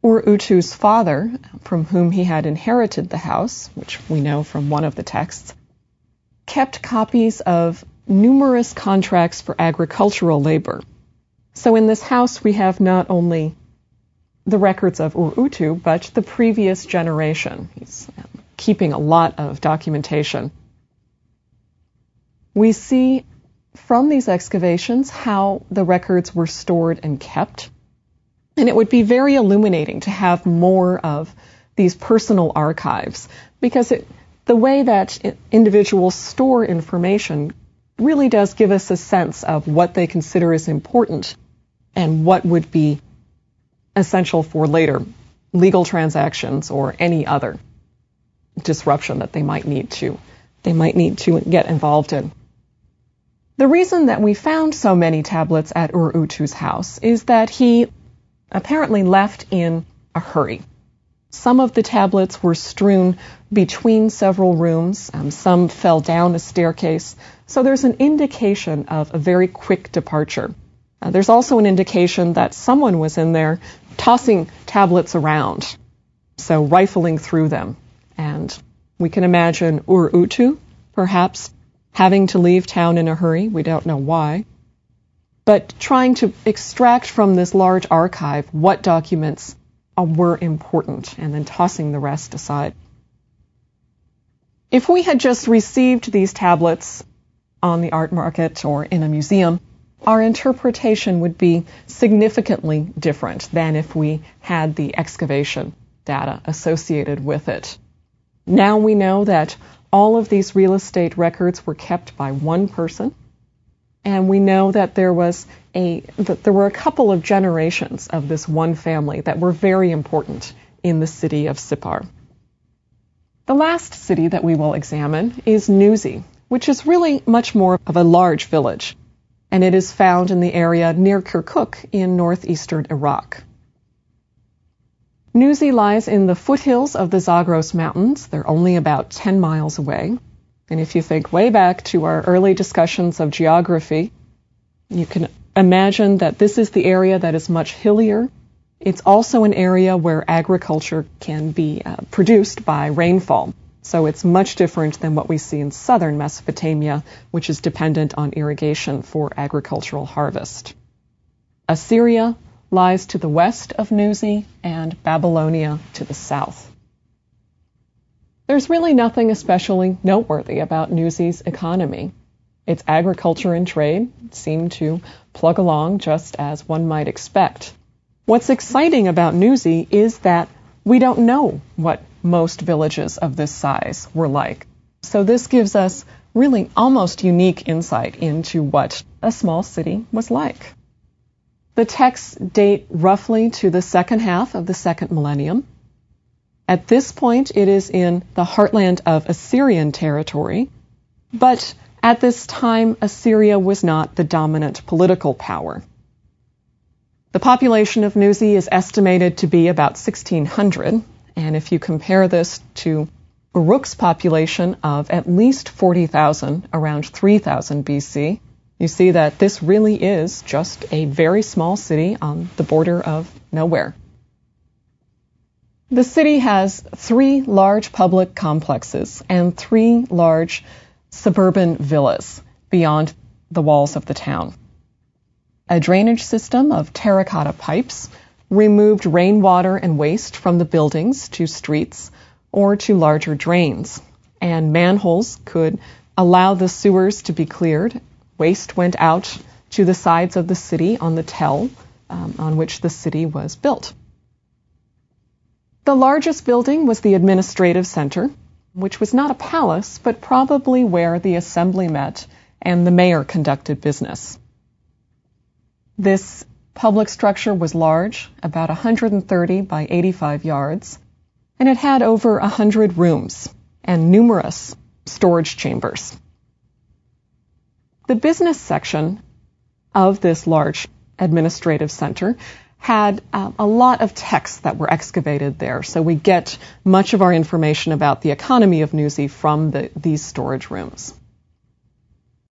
Ur-Utu's father, from whom he had inherited the house, which we know from one of the texts, kept copies of numerous contracts for agricultural labor. So in this house we have not only the records of Ur-Utu, but the previous generation. He's keeping a lot of documentation. We see from these excavations how the records were stored and kept. And it would be very illuminating to have more of these personal archives, because the way that individuals store information really does give us a sense of what they consider as important and what would be essential for later legal transactions or any other disruption that they might need to get involved in. The reason that we found so many tablets at Ur-Utu's house is that he apparently left in a hurry. Some of the tablets were strewn between several rooms, some fell down a staircase, so there's an indication of a very quick departure. There's also an indication that someone was in there tossing tablets around, so rifling through them. And we can imagine Ur-Utu perhaps having to leave town in a hurry, we don't know why, but trying to extract from this large archive what documents were important and then tossing the rest aside. If we had just received these tablets on the art market or in a museum, our interpretation would be significantly different than if we had the excavation data associated with it. Now we know that all of these real estate records were kept by one person, and we know that there were a couple of generations of this one family that were very important in the city of Sippar. The last city that we will examine is Nuzi, which is really much more of a large village, and it is found in the area near Kirkuk in northeastern Iraq. Nuzi lies in the foothills of the Zagros Mountains. They're only about 10 miles away. And if you think way back to our early discussions of geography, you can imagine that this is the area that is much hillier. It's also an area where agriculture can be produced by rainfall. So it's much different than what we see in southern Mesopotamia, which is dependent on irrigation for agricultural harvest. Assyria lies to the west of Nuzi and Babylonia to the south. There's really nothing especially noteworthy about Nuzi's economy. Its agriculture and trade seem to plug along just as one might expect. What's exciting about Nuzi is that we don't know what most villages of this size were like. So this gives us really almost unique insight into what a small city was like. The texts date roughly to the second half of the second millennium. At this point, it is in the heartland of Assyrian territory, but at this time, Assyria was not the dominant political power. The population of Nuzi is estimated to be about 1,600, and if you compare this to Uruk's population of at least 40,000 around 3000 BC, you see that this really is just a very small city on the border of nowhere. The city has 3 large public complexes and 3 large suburban villas beyond the walls of the town. A drainage system of terracotta pipes removed rainwater and waste from the buildings to streets or to larger drains, and manholes could allow the sewers to be cleared. Waste went out to the sides of the city on the tell on which the city was built. The largest building was the administrative center, which was not a palace, but probably where the assembly met and the mayor conducted business. This public structure was large, about 130 by 85 yards, and it had over 100 rooms and numerous storage chambers. The business section of this large administrative center had a lot of texts that were excavated there, so we get much of our information about the economy of Nuzi from these storage rooms.